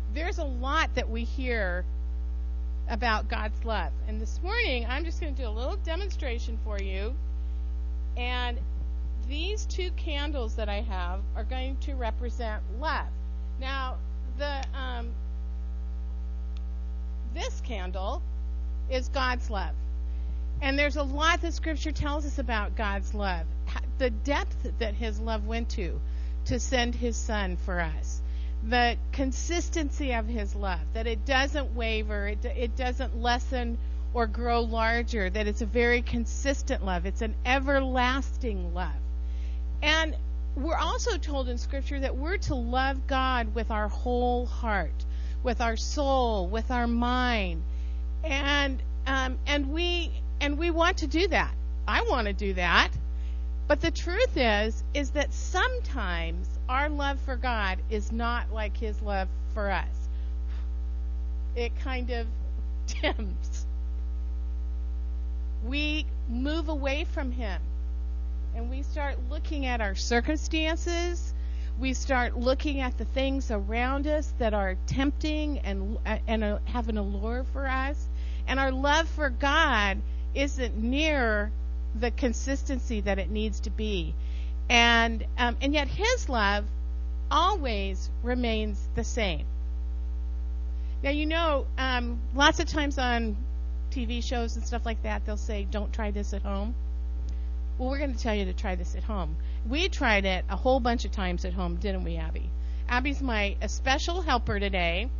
there's a lot that we hear about God's love. And this morning, I'm just going to do a little demonstration for you. And these 2 candles that I have are going to represent love. Now, this candle is God's love. And there's a lot that Scripture tells us about God's love. The depth that His love went to send His Son for us. The consistency of His love, that it doesn't waver, it doesn't lessen or grow larger, that it's a very consistent love. It's an everlasting love. And we're also told in Scripture that we're to love God with our whole heart, with our soul, with our mind. And we want to do that. I want to do that. But the truth is that sometimes our love for God is not like His love for us. It kind of dims. We move away from Him, and we start looking at our circumstances. We start looking at the things around us that are tempting and have an allure for us. And our love for God isn't near the consistency that it needs to be. And yet His love always remains the same. Now, lots of times on TV shows and stuff like that, they'll say, don't try this at home. Well, we're going to tell you to try this at home. We tried it a whole bunch of times at home, didn't we, Abby? Abby's my special helper today.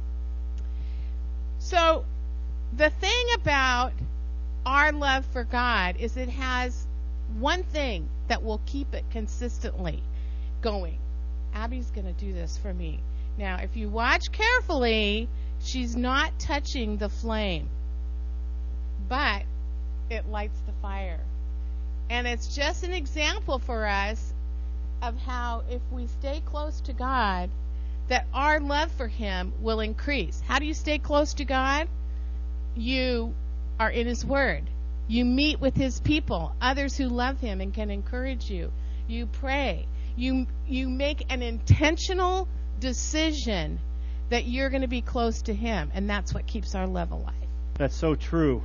So the thing about our love for God is it has one thing that will keep it consistently going. Abby's going to do this for me. Now, if you watch carefully, she's not touching the flame, but it lights the fire. And it's just an example for us of how if we stay close to God, that our love for Him will increase. How do you stay close to God? You are in His Word. You meet with His people, others who love Him and can encourage you. You pray. You make an intentional decision that you're going to be close to Him, and that's what keeps our love alive. That's so true.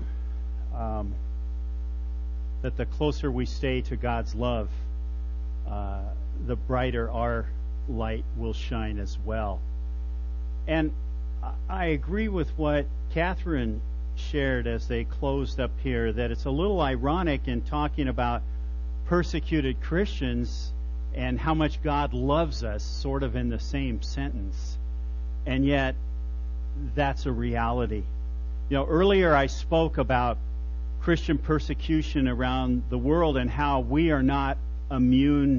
That the closer we stay to God's love, the brighter our light will shine as well. And I agree with what Catherine shared as they closed up here, that it's a little ironic in talking about persecuted Christians and how much God loves us sort of in the same sentence. And yet, that's a reality. Earlier I spoke about Christian persecution around the world and how we are not immune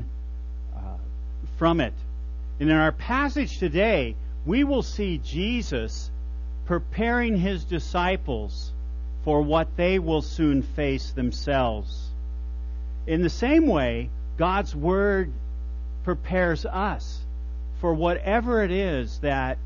from it. And in our passage today, we will see Jesus preparing His disciples for what they will soon face themselves. In the same way, God's Word prepares us for whatever it is that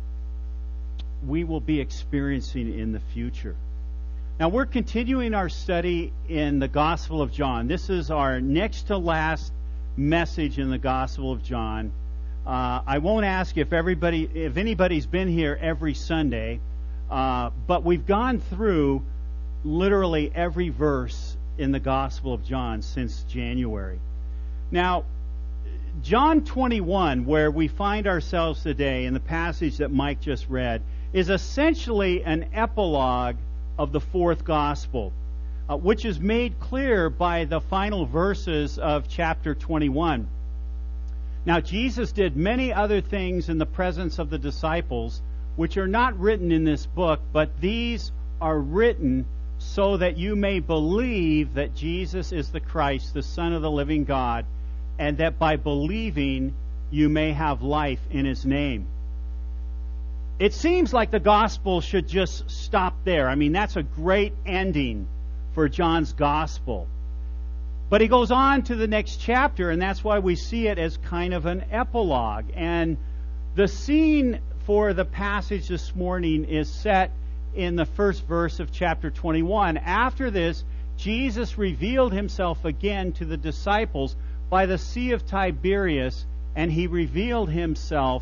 we will be experiencing in the future. Now, we're continuing our study in the Gospel of John. This is our next to last message in the Gospel of John. I won't ask if anybody's been here every Sunday, but we've gone through literally every verse in the Gospel of John since January. Now, John 21, where we find ourselves today in the passage that Mike just read, is essentially an epilogue of the fourth Gospel, which is made clear by the final verses of chapter 21. Now, Jesus did many other things in the presence of the disciples, which are not written in this book, but these are written so that you may believe that Jesus is the Christ, the Son of the living God, and that by believing you may have life in His name. It seems like the gospel should just stop there. I mean, that's a great ending for John's gospel. But he goes on to the next chapter, and that's why we see it as kind of an epilogue. And the scene for the passage this morning is set in the first verse of chapter 21. After this, Jesus revealed Himself again to the disciples by the Sea of Tiberias, and He revealed Himself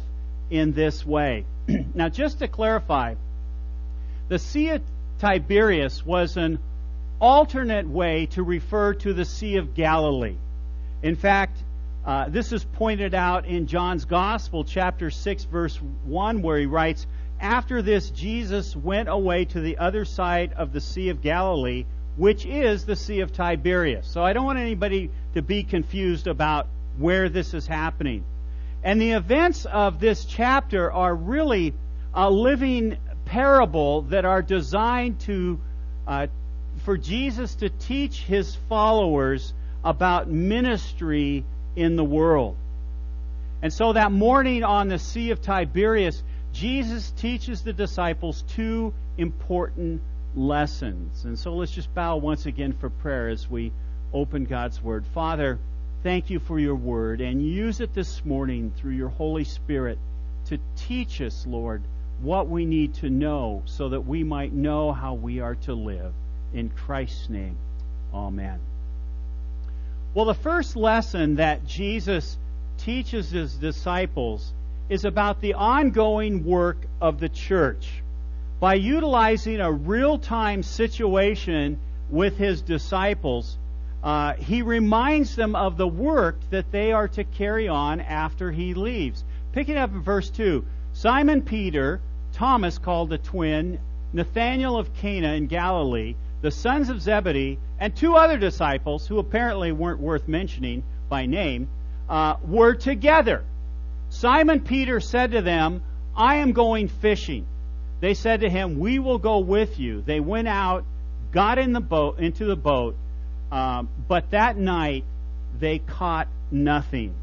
in this way. Now, just to clarify, the Sea of Tiberias was an alternate way to refer to the Sea of Galilee. In fact, this is pointed out in John's Gospel, chapter 6, verse 1, where he writes, "After this, Jesus went away to the other side of the Sea of Galilee, which is the Sea of Tiberias." So I don't want anybody to be confused about where this is happening. And the events of this chapter are really a living parable that are designed to for Jesus to teach his followers about ministry in the world. And so that morning on the Sea of Tiberias, Jesus teaches the disciples two important lessons. And so let's just bow once again for prayer as we open God's Word. Father, thank you for your Word, and use it this morning through your Holy Spirit to teach us, Lord, what we need to know so that we might know how we are to live. In Christ's name, amen. Well, the first lesson that Jesus teaches his disciples is about the ongoing work of the church. By utilizing a real-time situation with his disciples, he reminds them of the work that they are to carry on after he leaves. Picking up in verse 2, Simon Peter, Thomas called the twin, Nathanael of Cana in Galilee, the sons of Zebedee, and two other disciples, who apparently weren't worth mentioning by name, were together. Simon Peter said to them, "I am going fishing." They said to him, "We will go with you." They went out, got into the boat, but that night they caught nothing.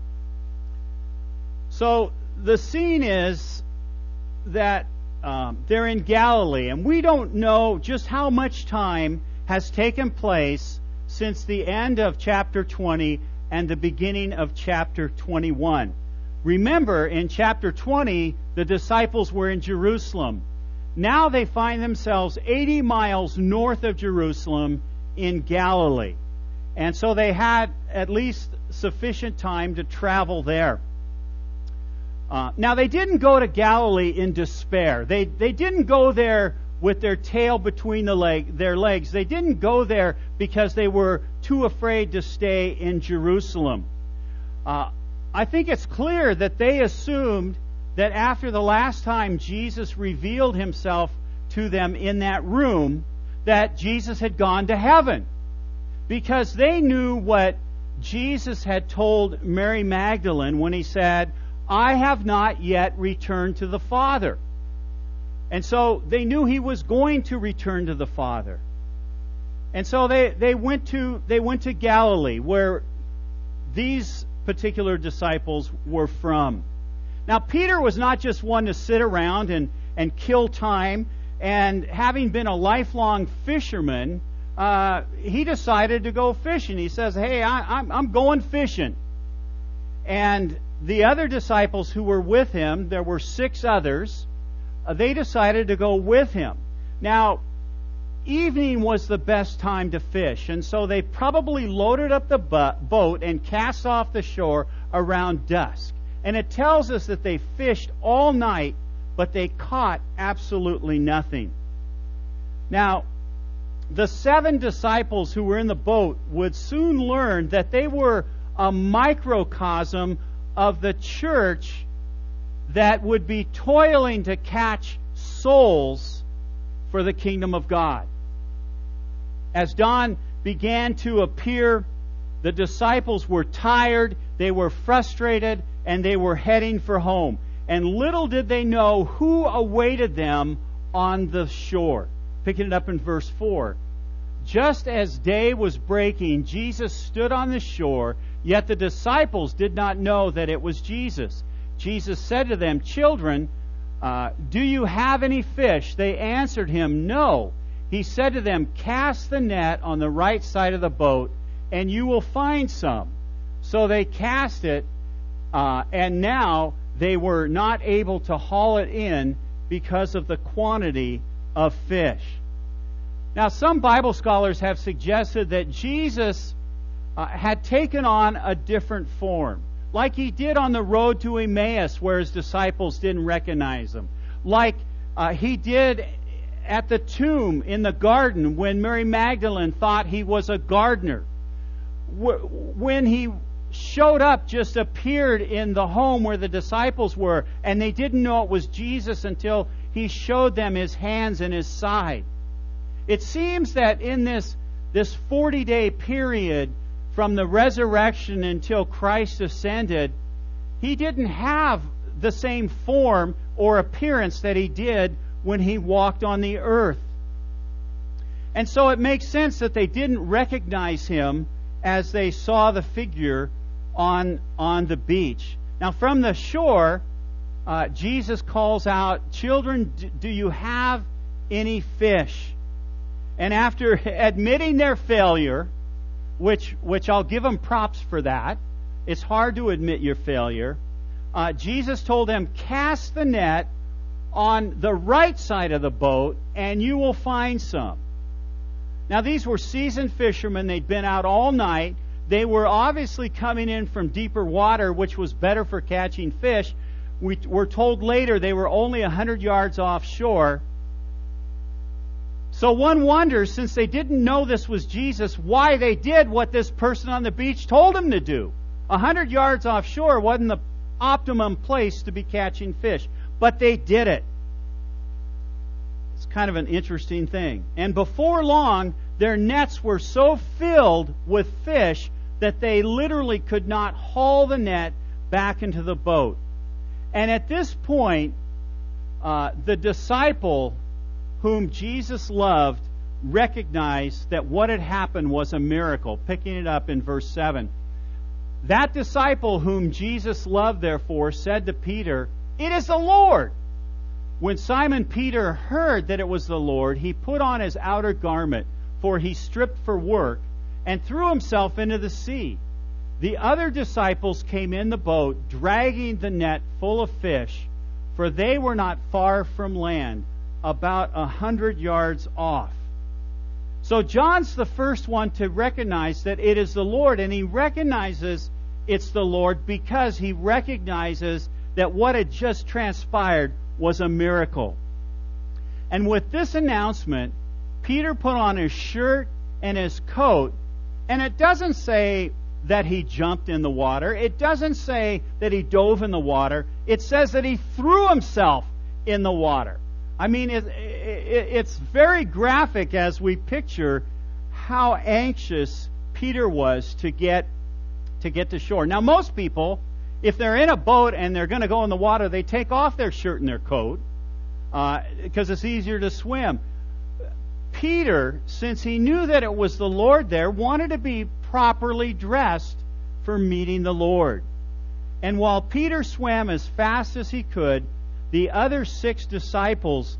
So the scene is that they're in Galilee, and we don't know just how much time has taken place since the end of chapter 20 and the beginning of chapter 21. Remember, in chapter 20, the disciples were in Jerusalem. Now they find themselves 80 miles north of Jerusalem in Galilee. And so they had at least sufficient time to travel there. Now, they didn't go to Galilee in despair. They didn't go there with their tail between their legs. They didn't go there because they were too afraid to stay in Jerusalem. I think it's clear that they assumed that after the last time Jesus revealed himself to them in that room, that Jesus had gone to heaven. Because they knew what Jesus had told Mary Magdalene when he said, "I have not yet returned to the Father." And so they knew he was going to return to the Father. And so they went to Galilee, where these particular disciples were from. Now, Peter was not just one to sit around and kill time. And having been a lifelong fisherman, he decided to go fishing. He says, "Hey, I'm going fishing." And the other disciples who were with him, there were 6 others, they decided to go with him. Now, evening was the best time to fish, and so they probably loaded up the boat and cast off the shore around dusk. And it tells us that they fished all night, but they caught absolutely nothing. Now, the 7 disciples who were in the boat would soon learn that they were a microcosm of the church that would be toiling to catch souls for the kingdom of God. As dawn began to appear, the disciples were tired, they were frustrated, and they were heading for home. And little did they know who awaited them on the shore. Picking it up in verse 4. Just as day was breaking, Jesus stood on the shore, yet the disciples did not know that it was Jesus. Jesus said to them, "Children, do you have any fish?" They answered him, "No." He said to them, "Cast the net on the right side of the boat, and you will find some." So they cast it, and now they were not able to haul it in because of the quantity of fish. Now, some Bible scholars have suggested that Jesus had taken on a different form. like he did on the road to Emmaus where his disciples didn't recognize him, like he did at the tomb in the garden when Mary Magdalene thought he was a gardener, when he showed up, just appeared in the home where the disciples were, and they didn't know it was Jesus until he showed them his hands and his side. It seems that in this 40-day period from the resurrection until Christ ascended, he didn't have the same form or appearance that he did when he walked on the earth. And so it makes sense that they didn't recognize him as they saw the figure on the beach. Now, from the shore, Jesus calls out, "Children, do you have any fish?" And after admitting their failure, which I'll give them props for that, it's hard to admit your failure, Jesus told them, "Cast the net on the right side of the boat, and you will find some." Now, these were seasoned fishermen. They'd been out all night. They were obviously coming in from deeper water, which was better for catching fish. We're told later they were only 100 yards offshore. So one wonders, since they didn't know this was Jesus, why they did what this person on the beach told them to do. 100 yards offshore wasn't the optimum place to be catching fish, but they did it. It's kind of an interesting thing. And before long, their nets were so filled with fish that they literally could not haul the net back into the boat. And at this point, the disciple whom Jesus loved recognized that what had happened was a miracle. Picking it up in verse 7. That disciple whom Jesus loved, therefore, said to Peter, "It is the Lord." When Simon Peter heard that it was the Lord, he put on his outer garment, for he stripped for work, and threw himself into the sea. The other disciples came in the boat, dragging the net full of fish, for they were not far from land, about 100 yards off. So John's the first one to recognize that it is the Lord, and he recognizes it's the Lord because he recognizes that what had just transpired was a miracle. And with this announcement, Peter put on his shirt and his coat, and it doesn't say that he jumped in the water. It doesn't say that he dove in the water. It says that he threw himself in the water. I mean, it's very graphic as we picture how anxious Peter was to get to shore. Now, most people, if they're in a boat and they're going to go in the water, they take off their shirt and their coat because it's easier to swim. Peter, since he knew that it was the Lord there, wanted to be properly dressed for meeting the Lord. And while Peter swam as fast as he could, the other 6 disciples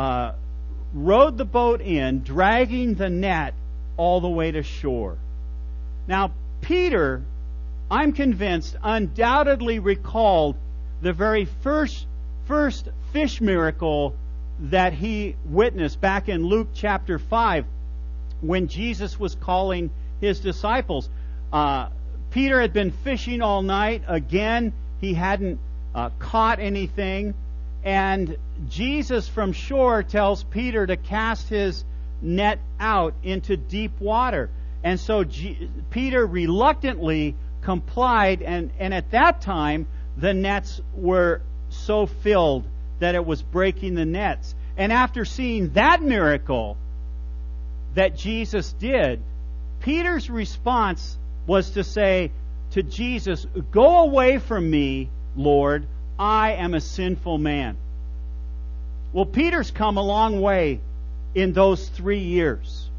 rowed the boat in, dragging the net all the way to shore. Now, Peter, I'm convinced, undoubtedly recalled the very first fish miracle that he witnessed back in Luke chapter 5 when Jesus was calling his disciples. Peter had been fishing all night. Again, he hadn't caught anything. And Jesus from shore tells Peter to cast his net out into deep water. And so Peter reluctantly complied, and at that time the nets were so filled that it was breaking the nets. And after seeing that miracle that Jesus did, Peter's response was to say to Jesus, "Go away from me, Lord, I am a sinful man." Well, Peter's come a long way in those 3 years.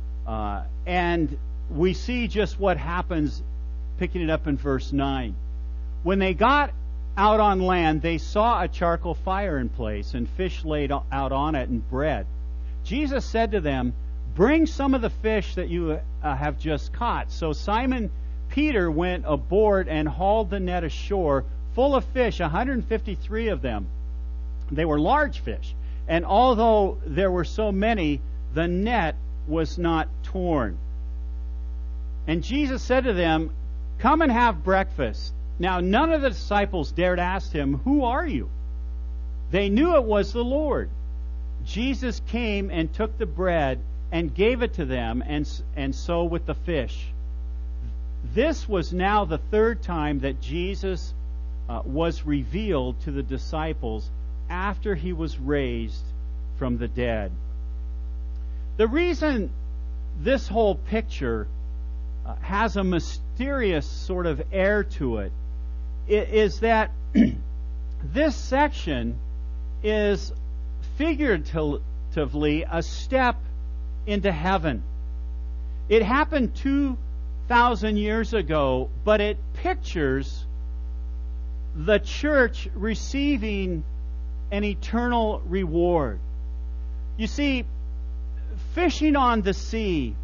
And we see just what happens, picking it up in verse 9. When they got out on land, they saw a charcoal fire in place and fish laid out on it and bread. Jesus said to them, "Bring some of the fish that you have just caught." So Simon Peter went aboard and hauled the net ashore full of fish, 153 of them. They were large fish. And although there were so many, the net was not torn. And Jesus said to them, "Come and have breakfast." Now none of the disciples dared ask him, "Who are you?" They knew it was the Lord. Jesus came and took the bread and gave it to them, and so with the fish. This was now the third time that Jesus was revealed to the disciples after he was raised from the dead. The reason this whole picture has a mysterious sort of air to it is that this section is figuratively a step into heaven. It happened 2,000 years ago, but it pictures the church receiving an eternal reward. You see, fishing on the sea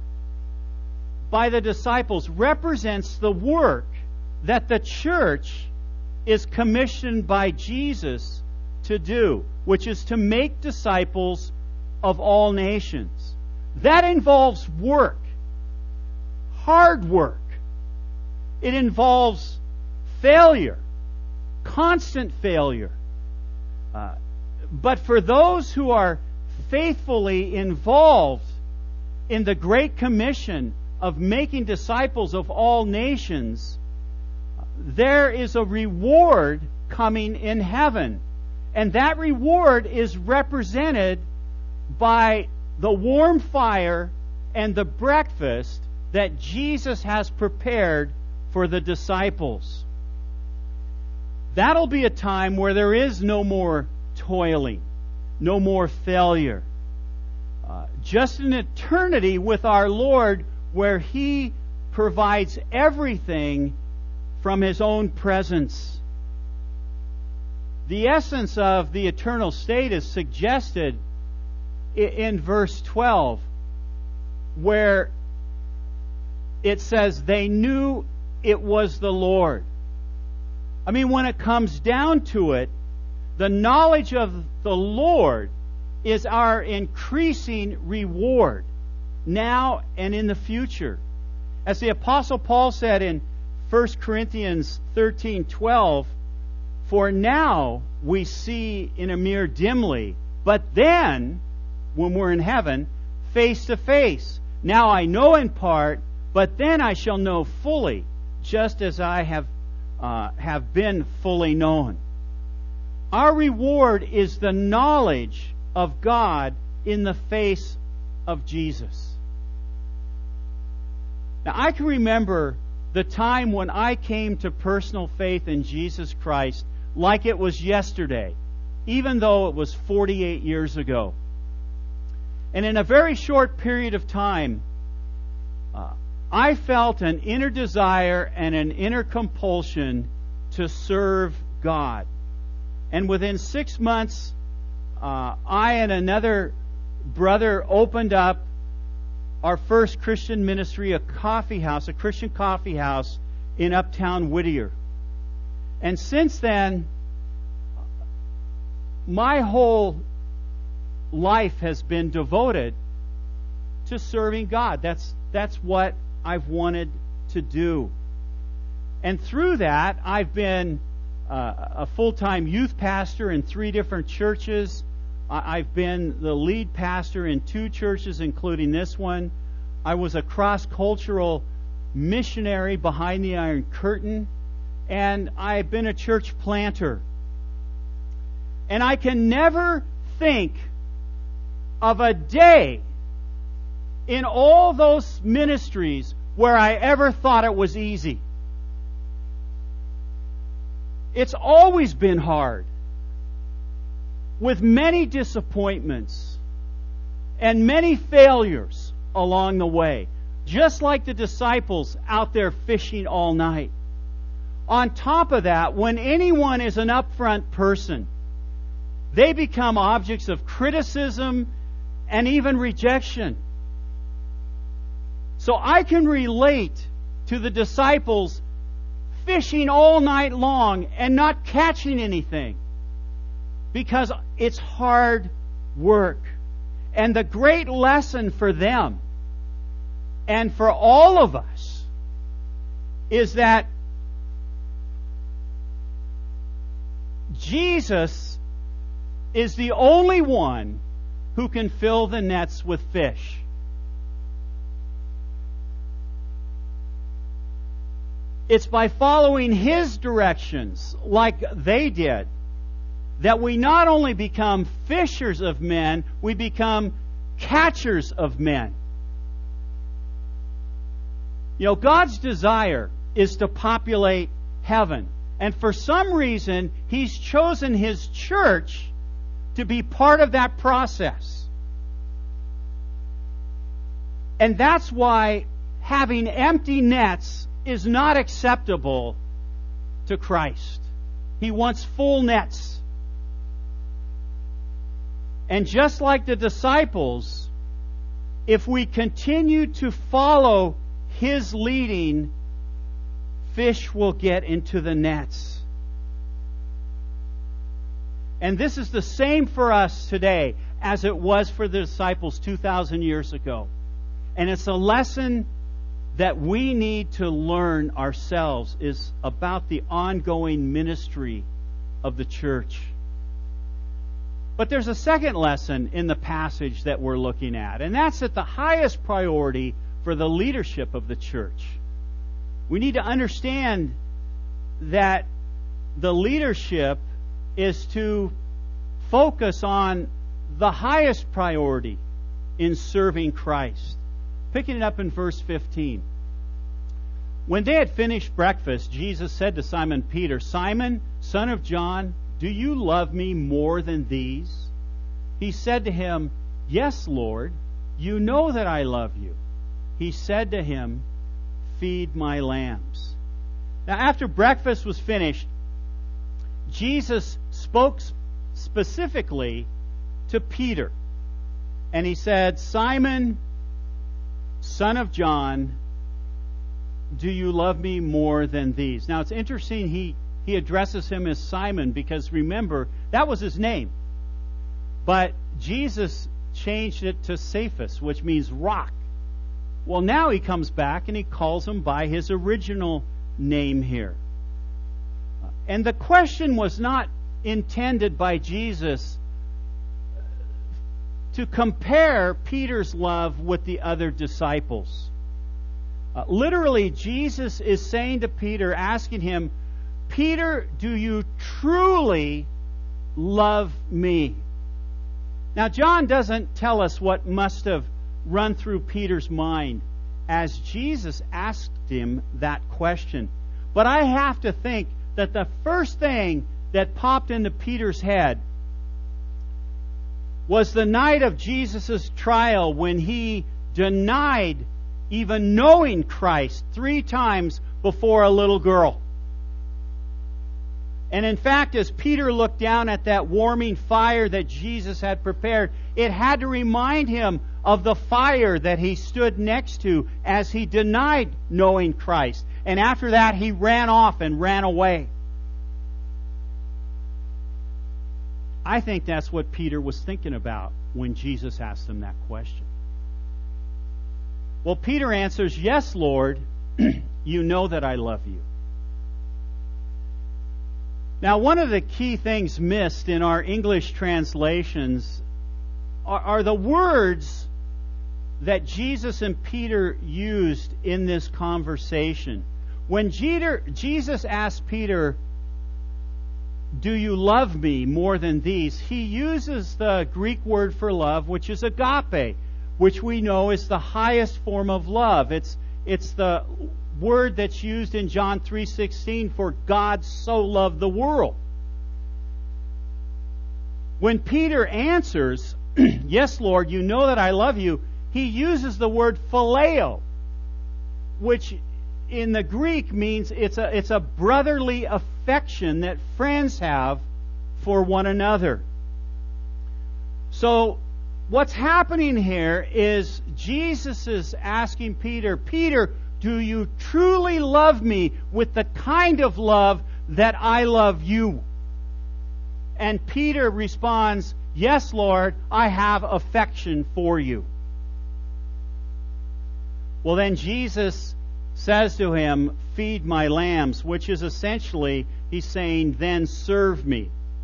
by the disciples represents the work that the church is commissioned by Jesus to do, which is to make disciples of all nations. That involves work, hard work. It involves failure, constant failure. But for those who are faithfully involved in the Great Commission of making disciples of all nations, there is a reward coming in heaven. And that reward is represented by the warm fire and the breakfast that Jesus has prepared for the disciples. That'll be a time where there is no more toiling, no more failure. Just an eternity with our Lord where He provides everything from His own presence. The essence of the eternal state is suggested in verse 12, where it says, they knew it was the Lord. I mean, when it comes down to it, the knowledge of the Lord is our increasing reward now and in the future. As the Apostle Paul said in 1 Corinthians 13:12, for now we see in a mirror dimly, but then, when we're in heaven, face to face. Now I know in part, but then I shall know fully, just as I have been fully known. Our reward is the knowledge of God in the face of Jesus. Now, I can remember the time when I came to personal faith in Jesus Christ like it was yesterday, even though it was 48 years ago. And in a very short period of time, I felt an inner desire and an inner compulsion to serve God. And within 6 months, I and another brother opened up our first Christian ministry, a Christian coffee house in Uptown Whittier. And since then, my whole life has been devoted to serving God. That's what I've wanted to do. And through that, I've been a full-time youth pastor in 3 different churches. I've been the lead pastor in 2 churches, including this one. I was a cross-cultural missionary behind the Iron Curtain, and I've been a church planter. And I can never think of a day in all those ministries where I ever thought it was easy. It's always been hard, with many disappointments and many failures along the way, just like the disciples out there fishing all night. On top of that, when anyone is an upfront person, they become objects of criticism and even rejection. So I can relate to the disciples fishing all night long and not catching anything, because it's hard work. And the great lesson for them and for all of us is that Jesus is the only one who can fill the nets with fish. It's by following His directions, like they did, that we not only become fishers of men, we become catchers of men. You know, God's desire is to populate heaven. And for some reason, He's chosen His church to be part of that process. And that's why having empty nets is not acceptable to Christ. He wants full nets. And just like the disciples, if we continue to follow His leading, fish will get into the nets. And this is the same for us today as it was for the disciples 2,000 years ago. And it's a lesson that we need to learn ourselves, is about the ongoing ministry of the church. But there's a second lesson in the passage that we're looking at, and that's that the highest priority for the leadership of the church. We need to understand that the leadership is to focus on the highest priority in serving Christ. Picking it up in verse 15. When they had finished breakfast, Jesus said to Simon Peter, "Simon, son of John, do you love me more than these?" He said to him, "Yes, Lord, you know that I love you." He said to him, "Feed my lambs." Now, after breakfast was finished, Jesus spoke specifically to Peter. And He said, "Simon, son of John, do you love me more than these?" Now, it's interesting he addresses him as Simon, because remember, that was his name. But Jesus changed it to Cephas, which means rock. Well, now He comes back and He calls him by his original name here. And the question was not intended by Jesus to compare Peter's love with the other disciples. Literally, Jesus is saying to Peter, asking him, "Peter, do you truly love me?" Now, John doesn't tell us what must have run through Peter's mind as Jesus asked him that question. But I have to think that the first thing that popped into Peter's head was the night of Jesus' trial, when he denied even knowing Christ 3 times before a little girl. And in fact, as Peter looked down at that warming fire that Jesus had prepared, it had to remind him of the fire that he stood next to as he denied knowing Christ. And after that, he ran off and ran away. I think that's what Peter was thinking about when Jesus asked him that question. Well, Peter answers, "Yes, Lord, you know that I love you." Now, one of the key things missed in our English translations are the words that Jesus and Peter used in this conversation. When Jesus asked Peter, "Do you love me more than these?" he uses the Greek word for love, which is agape, which we know is the highest form of love. It's the word that's used in John 3:16 for God so loved the world. When Peter answers, "Yes, Lord, you know that I love you," he uses the word phileo, which in the Greek means it's a brotherly affection that friends have for one another. So what's happening here is Jesus is asking Peter, "Peter, do you truly love me with the kind of love that I love you?" And Peter responds, "Yes, Lord, I have affection for you." Well, then Jesus says to him, "Feed my lambs," which is essentially, he's saying, "Then serve me."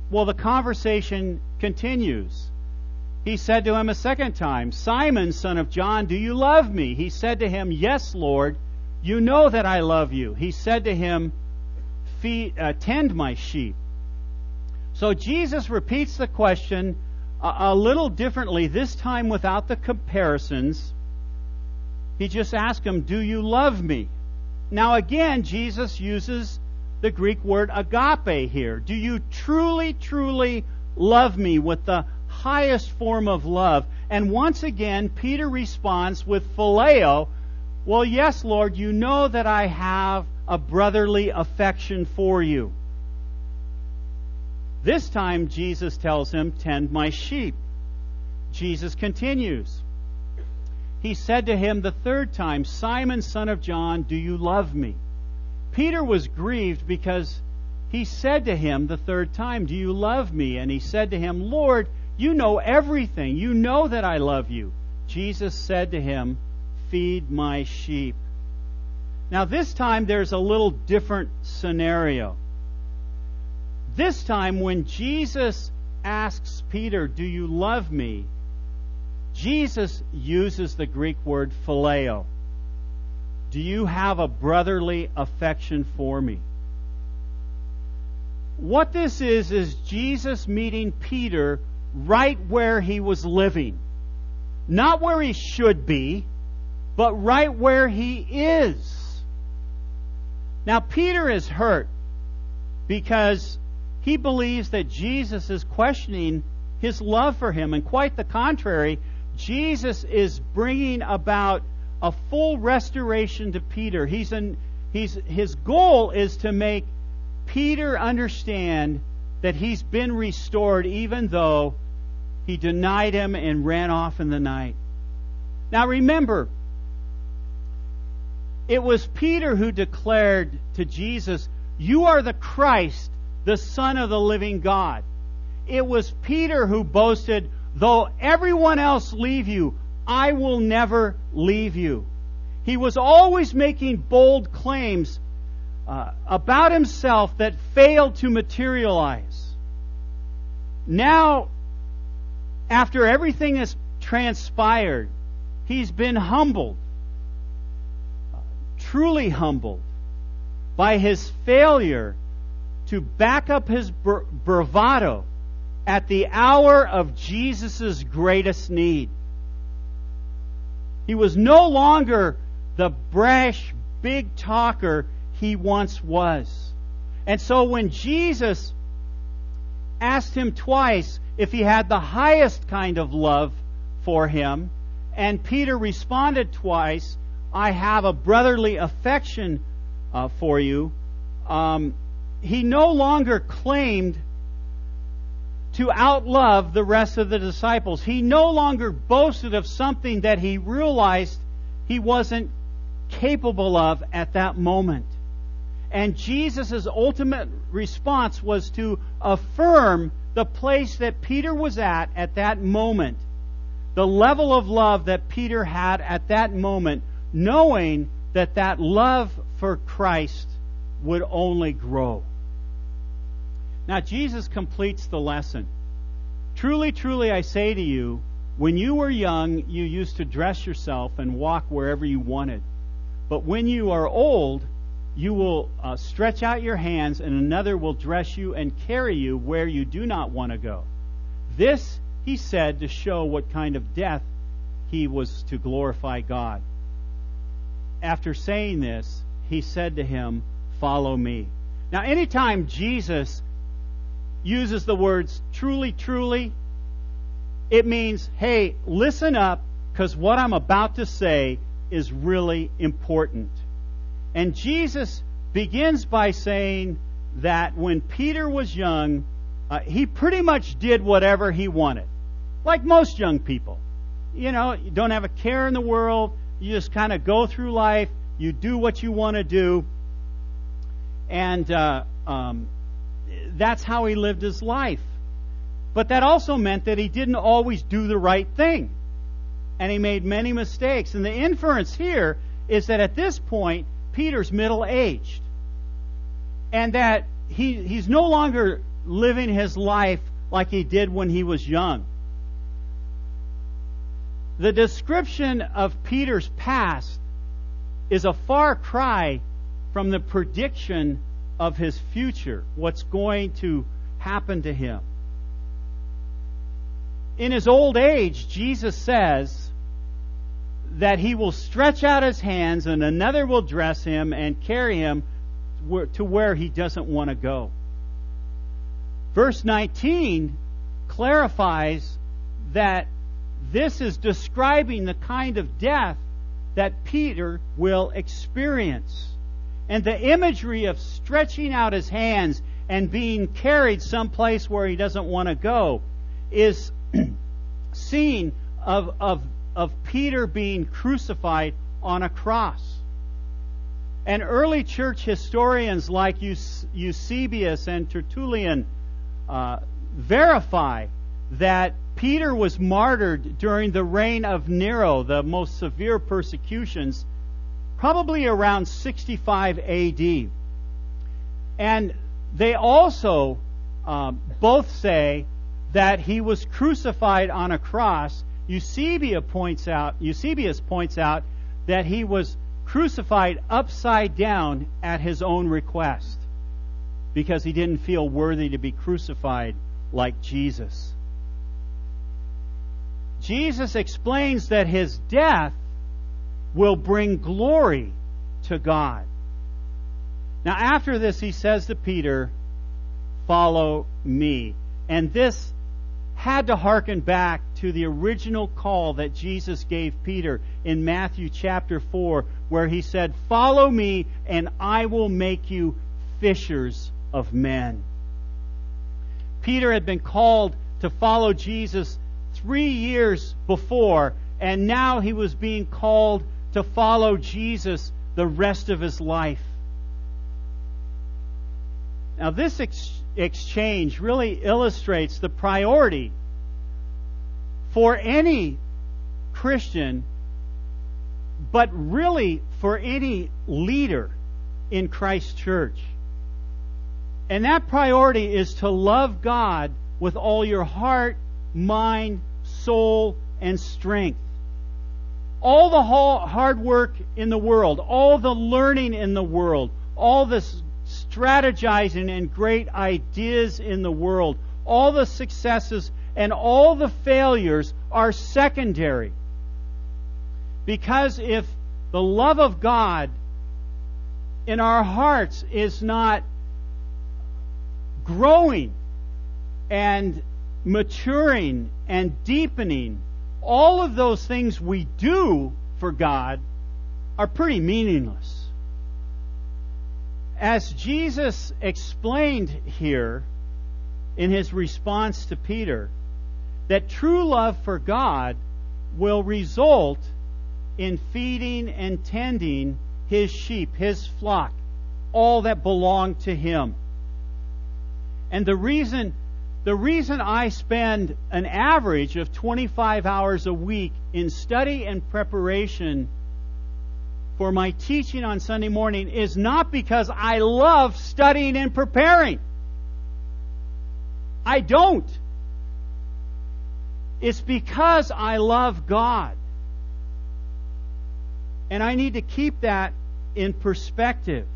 Well, the conversation continues. He said to him a second time, Simon, son of John, do you love me? He said to him, Yes, Lord, you know that I love you. He said to him, Tend my sheep. So Jesus repeats the question a little differently, this time without the comparisons. He just asked him, Do you love me? Now again, Jesus uses the Greek word agape here. Do you truly, truly love me with the highest form of love? And once again, Peter responds with phileo. Well, yes, Lord, you know that I have a brotherly affection for you. This time, Jesus tells him, Tend my sheep. Jesus continues. He said to him the third time, Simon, son of John, do you love me? Peter was grieved because he said to him the third time, Do you love me? And he said to him, Lord, you know everything. You know that I love you. Jesus said to him, Feed my sheep. Now this time there's a little different scenario. This time when Jesus asks Peter, Do you love me? Jesus uses the Greek word phileo. Do you have a brotherly affection for me? What this is Jesus meeting Peter right where he was living. Not where he should be, but right where he is. Now, Peter is hurt because he believes that Jesus is questioning his love for him. And quite the contrary, Jesus is bringing about a full restoration to Peter. His goal is to make Peter understand that he's been restored even though he denied him and ran off in the night. Now remember, it was Peter who declared to Jesus, You are the Christ, the Son of the living God. It was Peter who boasted, Though everyone else leave you, I will never leave you. He was always making bold claims about himself that failed to materialize. Now, after everything has transpired, he's been humbled, truly humbled, by his failure to back up his bravado at the hour of Jesus' greatest need. He was no longer the brash, big talker he once was. And so when Jesus asked him twice if he had the highest kind of love for him, and Peter responded twice, I have a brotherly affection for you, he no longer claimed to outlove the rest of the disciples. He no longer boasted of something that he realized he wasn't capable of at that moment. And Jesus' ultimate response was to affirm the place that Peter was at that moment, the level of love that Peter had at that moment, knowing that that love for Christ would only grow. Now, Jesus completes the lesson. Truly, truly, I say to you, when you were young, you used to dress yourself and walk wherever you wanted. But when you are old, you will stretch out your hands, and another will dress you and carry you where you do not want to go. This, he said, to show what kind of death he was to glorify God. After saying this, he said to him, Follow me. Now, anytime Jesus uses the words truly, truly, it means, hey, listen up, because what I'm about to say is really important. And Jesus begins by saying that when Peter was young, he pretty much did whatever he wanted. Like most young people. You know, you don't have a care in the world. You just kind of go through life. You do what you want to do. And that's how he lived his life. But that also meant that he didn't always do the right thing. And he made many mistakes. And the inference here is that at this point, Peter's middle-aged. And that he's no longer living his life like he did when he was young. The description of Peter's past is a far cry from the prediction of his future, what's going to happen to him. In his old age, Jesus says that he will stretch out his hands and another will dress him and carry him to where he doesn't want to go. Verse 19 clarifies that this is describing the kind of death that Peter will experience. And the imagery of stretching out his hands and being carried someplace where he doesn't want to go is seen of Peter being crucified on a cross. And early church historians like Eusebius and Tertullian verify that Peter was martyred during the reign of Nero, the most severe persecutions, probably around 65 AD. And they also both say that he was crucified on a cross. Eusebius points out that he was crucified upside down at his own request because he didn't feel worthy to be crucified like Jesus. Jesus explains that his death will bring glory to God. Now, after this, he says to Peter, "Follow me." And this had to hearken back to the original call that Jesus gave Peter in Matthew chapter 4, where he said, "Follow me, and I will make you fishers of men." Peter had been called to follow Jesus 3 years before, and now he was being called to follow Jesus the rest of his life. Now, this exchange really illustrates the priority for any Christian, but really for any leader in Christ's church. And that priority is to love God with all your heart, mind, soul, and strength. All the hard work in the world, all the learning in the world, all the strategizing and great ideas in the world, all the successes and all the failures are secondary. Because if the love of God in our hearts is not growing and maturing and deepening, all of those things we do for God are pretty meaningless. As Jesus explained here in his response to Peter, that true love for God will result in feeding and tending his sheep, his flock, all that belong to him. And the reason I spend an average of 25 hours a week in study and preparation for my teaching on Sunday morning is not because I love studying and preparing. I don't. It's because I love God. And I need to keep that in perspective.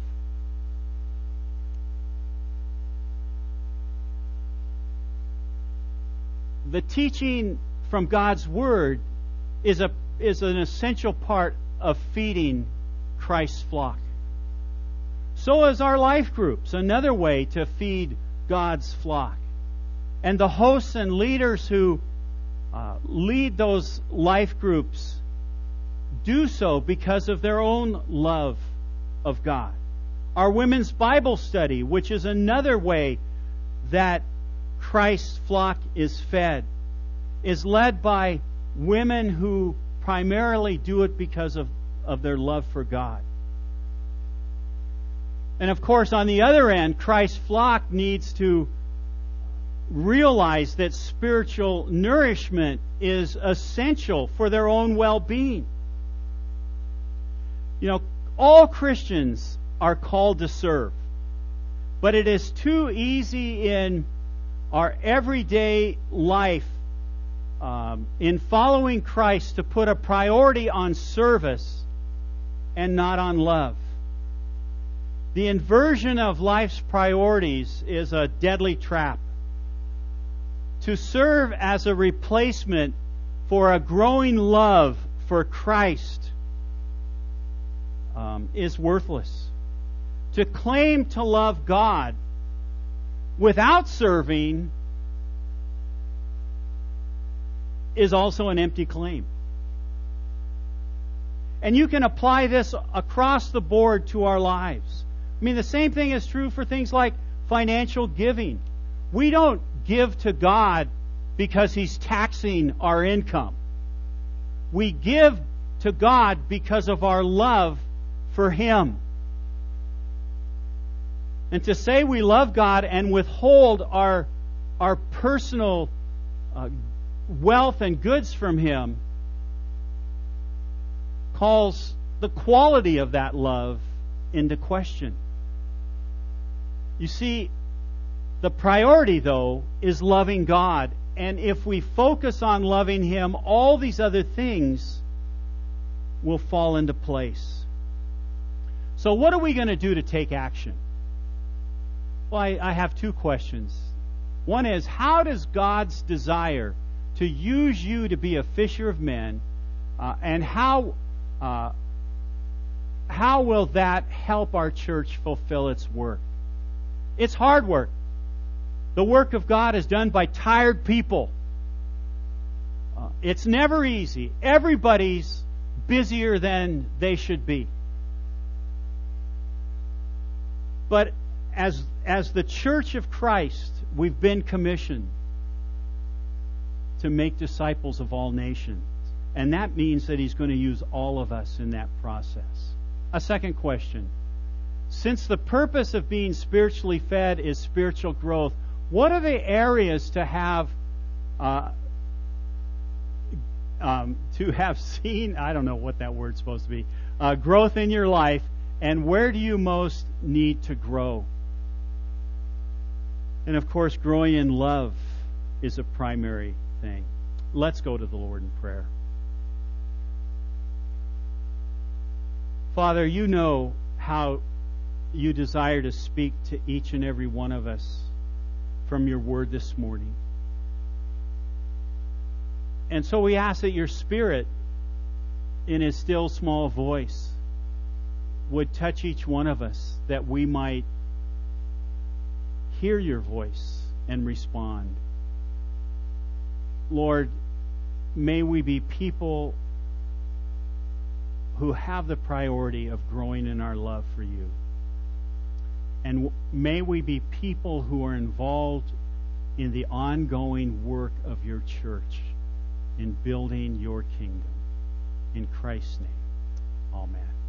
The teaching from God's Word is an essential part of feeding Christ's flock. So is our life groups, another way to feed God's flock. And the hosts and leaders who lead those life groups do so because of their own love of God. Our women's Bible study, which is another way that Christ's flock is fed, is led by women who primarily do it because of their love for God. And of course, on the other end, Christ's flock needs to realize that spiritual nourishment is essential for their own well-being. You know, all Christians are called to serve, but it is too easy in our everyday life in following Christ to put a priority on service and not on love. The inversion of life's priorities is a deadly trap. To serve as a replacement for a growing love for Christ is worthless. To claim to love God without serving is also an empty claim. And you can apply this across the board to our lives. I mean, the same thing is true for things like financial giving. We don't give to God because He's taxing our income. We give to God because of our love for Him. And to say we love God and withhold our personal wealth and goods from Him calls the quality of that love into question. You see, the priority, though, is loving God. And if we focus on loving Him, all these other things will fall into place. So what are we going to do to take action? Well, I have two questions. One is, how does God's desire to use you to be a fisher of men, and how will that help our church fulfill its work? It's hard work. The work of God is done by tired people. It's never easy. Everybody's busier than they should be. But as the Church of Christ, we've been commissioned to make disciples of all nations. And that means that He's going to use all of us in that process. A second question. Since the purpose of being spiritually fed is spiritual growth, what are the areas to have seen, I don't know what that word's supposed to be, growth in your life, and where do you most need to grow? And of course, growing in love is a primary thing. Let's go to the Lord in prayer. Father, you know how you desire to speak to each and every one of us from your word this morning. And so we ask that your Spirit, in His still small voice, would touch each one of us, that we might hear your voice and respond. Lord, may we be people who have the priority of growing in our love for you. And may we be people who are involved in the ongoing work of your church in building your kingdom. In Christ's name, amen.